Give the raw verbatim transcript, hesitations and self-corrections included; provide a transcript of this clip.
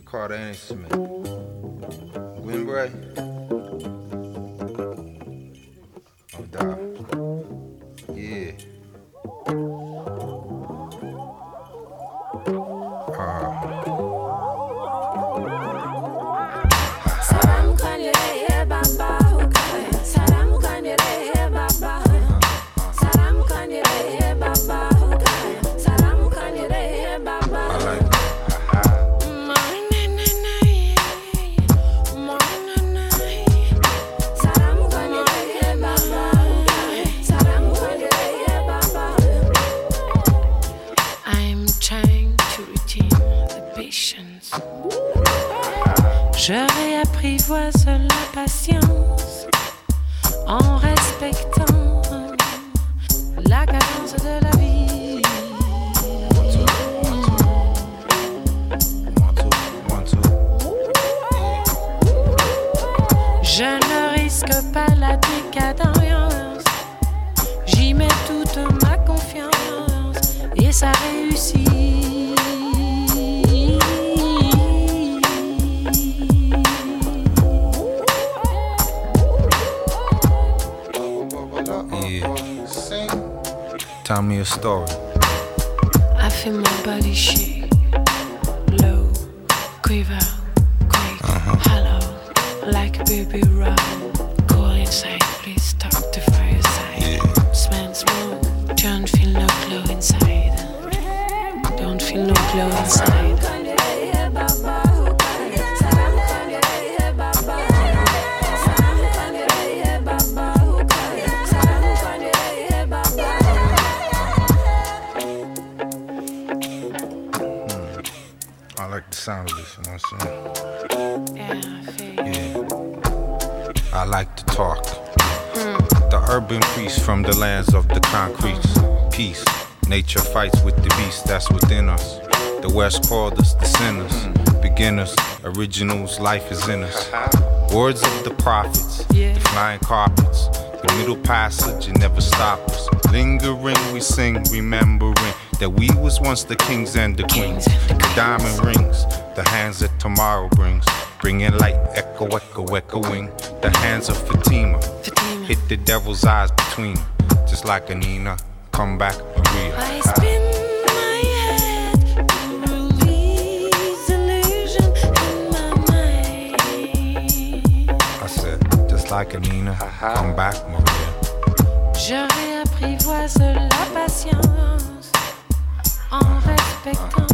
call that instrument? Windbray? Oh, dog. Yeah. Je réapprivoise la patience en respectant la cadence de la vie. Je ne risque pas la décadence, j'y mets toute ma confiance et ça réussit. Tell me a story. I feel my body shake, low, quiver, quick, uh-huh. Hollow, like a baby roll. Go inside, please talk to fireside. Yeah. Smell smoke, don't feel no glow inside. Don't feel no glow inside. Sound of this, you know what I'm saying? Yeah, I feel you. Yeah. I like to talk. Mm. The urban priest from the lands of the concrete. Peace. Nature fights with the beast that's within us. The West called us the sinners. Mm. Beginners, originals, life is in us. Words of the prophets, yeah. The flying carpets. The middle passage, it never stops us. Lingering, we sing, remembering that we was once the kings and the queens. The diamond rings, the hands that tomorrow brings. Bringing light, echo, echo, echoing. The hands of Fatima, Fatima. Hit the devil's eyes between them. Just like Anina, come back, Maria. I spin my head to release illusion in my mind. I said, just like Anina, come back, Maria. Je réapprivoise la patience en respectant